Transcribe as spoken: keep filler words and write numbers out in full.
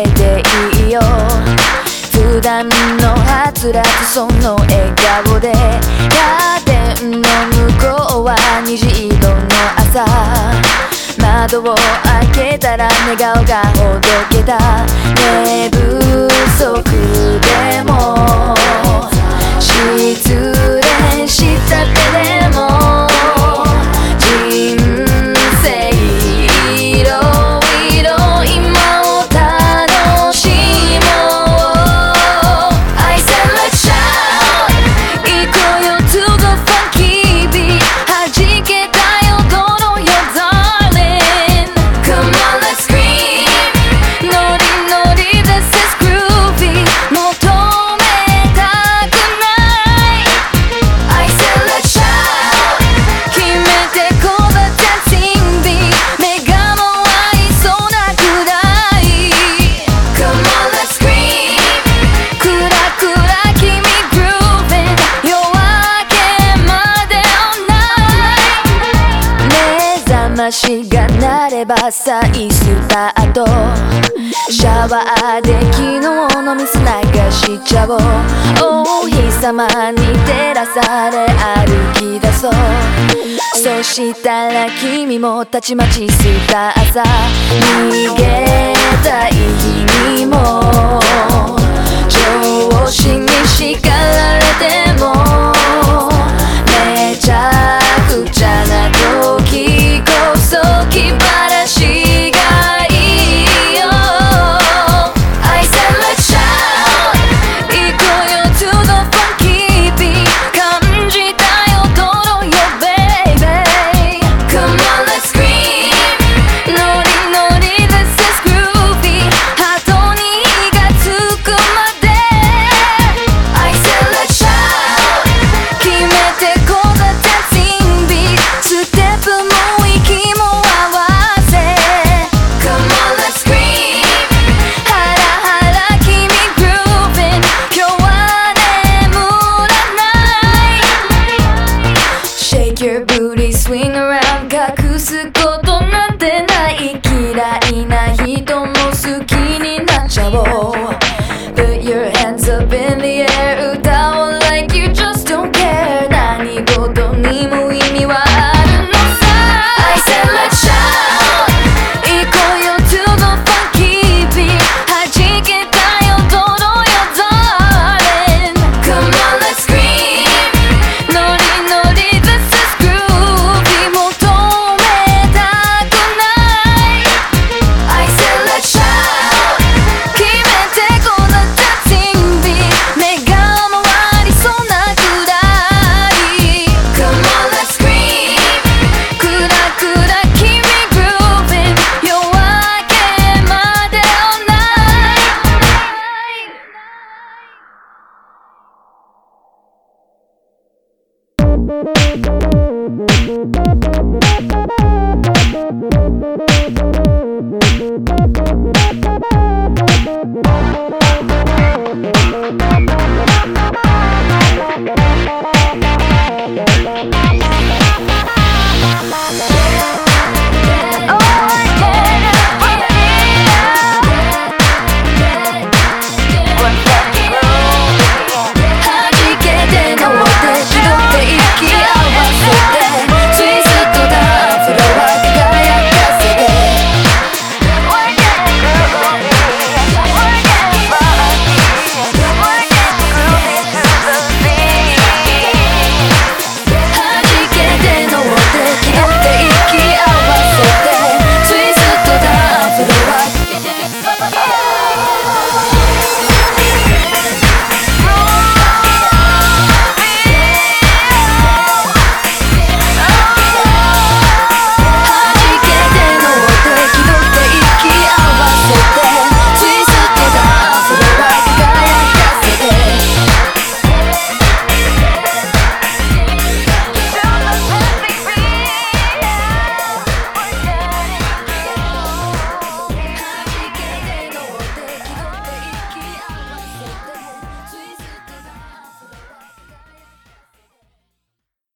ていいよ。普段のはつらつその笑顔で、カーテンの向こうは虹色の朝。窓を開けたら寝顔がほどけた。寝不足でも失恋したてでも人生いろいろ今を楽しもう。 I said let's shout 行こうよ to the funky beat 弾けたよどのよ darling Come on let's scream ノリノリ this is groovy 求めたくない I said let's shout 決めてこう the dancing beat 目がも合いそうなくらい Come on let's scream クラクラ君 grooving 夜明けまで all night 目覚ましが鳴れば再スタート。シャワーで昨日のミス流しちゃおう。お日様に照らされ歩き出そう。そしたら君もたちまちスターさ。逃げたい日にも上司に叱られてもめちゃくちゃな時こそ気晴らしがいいよ。 I said let's shout 行こうよ to the funky beat 感じたよどのよ baby Come on let's scream ノリノリ this is groovy ハートに火がつくまで I said let's shout 決めてこう the dancing beat ステップも息も合わせ Come on let's scream ハラハラ君 grooving 今日は眠らない Shake your booty swing around 隠すことなんてない嫌いな人も好きになっちゃおう Put your hands up in the air